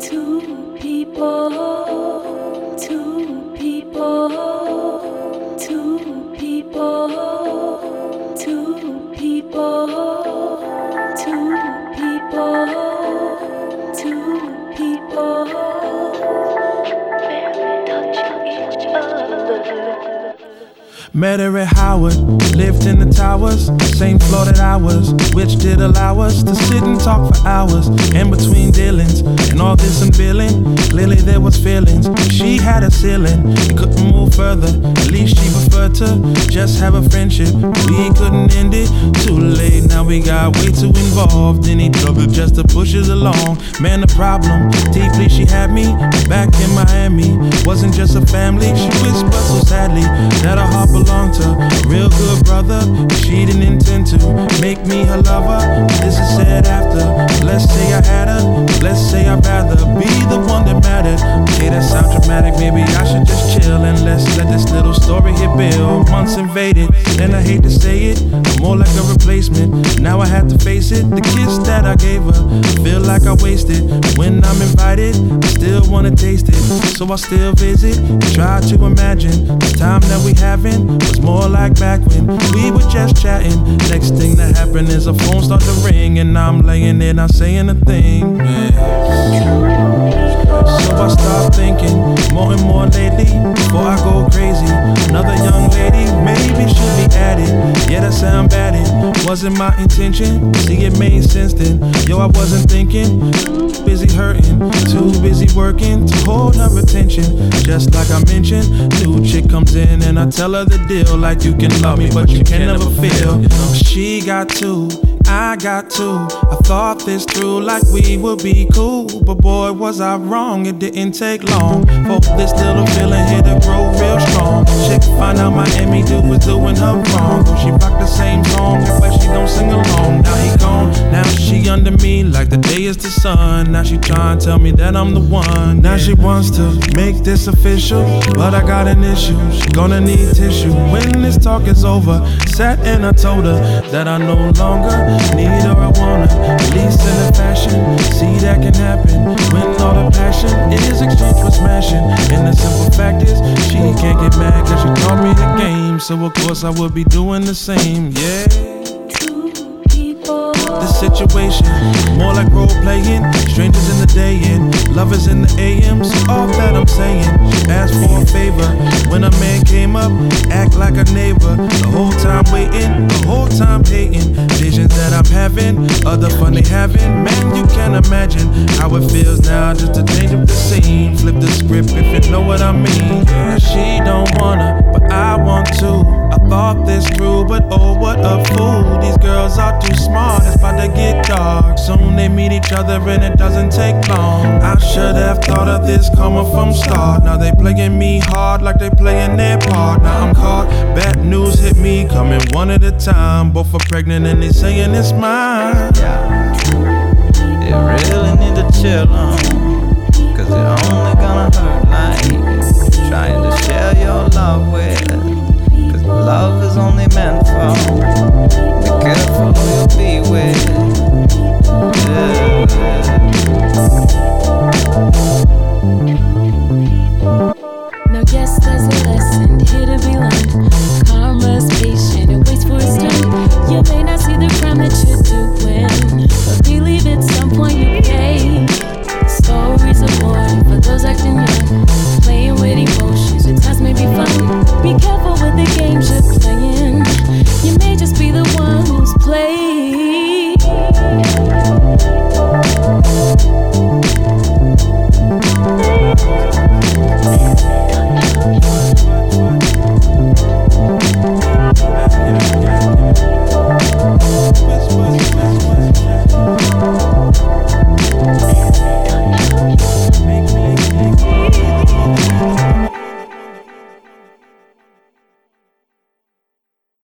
Two people, two people, two people, two people, two people, two people, barely touching each other. Met her at Howard, lived in the towers, same floor that I was, which did allow us to sit and talk for hours. In between dealings and all this unveiling, clearly there was feelings. She had a ceiling and couldn't move further. At least she preferred to just have a friendship. We couldn't end it, too late. Now we got way too involved in each other just to push us along. Man, the problem, deeply she had me back in Miami. Wasn't just a family, she whispered so sadly that her heart belonged to a real good brother. She didn't intend to make me her lover. This is said after. Let's say I had her, let's say I'd rather be the one that mattered. Okay, that sounds dramatic, maybe I should just chill and let's let this little story hit Bill. Months invaded, and I hate to say it, I'm more like a replacement. Now I had to face it, the kiss that I gave her, I feel like I wasted. When I'm invited, I still wanna taste it, so I still visit and try to imagine the time that we having was more like back when we were just chatting. Next thing that happened is a phone started to ring, and I'm laying there not saying a thing. So I start thinking more and more lately before I go crazy. Another young lady maybe should be added. Yeah, that sound bad, it wasn't my intention. See, it made sense then. Yo, I wasn't thinking. Too busy hurting, too busy working to hold her attention. Just like I mentioned, new chick comes in and I tell her the deal. Like, you can love me, but you can never feel. She got two, I got two. I thought this through like we would be cool, but boy was I wrong. It didn't take long for this little feeling here to grow real strong. Chick find out Miami dude was doing her wrong. She rocked the same song, but she don't sing along. Now he gone, now she under me like the day is the sun. Now she trying to tell me that I'm the one. Now she wants to make this official, but I got an issue. She gonna need tissue when this talk is over. Sat and I told her that I no longer need her, I want her, at least in a fashion. See, that can happen when all the passion is exchanged for smashing. And the simple fact is, she can't get mad cause she taught me the game. So of course I would be doing the same, yeah. The situation, more like role playing. Strangers in the day and lovers in the AM. So all that I'm saying, she asked for a favor. When a man came up, act like a neighbor. The whole time waiting, the whole time hating. Visions that I'm having, other fun they having. Man, you can't imagine how it feels now just to change up the scene. Flip the script if you know what I mean. She don't wanna, but I want to. I thought this through, but oh, what a fool. These girls are too smart, it's about to get dark. Soon they meet each other and it doesn't take long. I should have thought of this coming from start. Now they playing me hard like they playing their part. Now I'm caught, bad news hit me, coming one at a time. Both are pregnant and they saying it's mine. Yeah, they really need to chill on.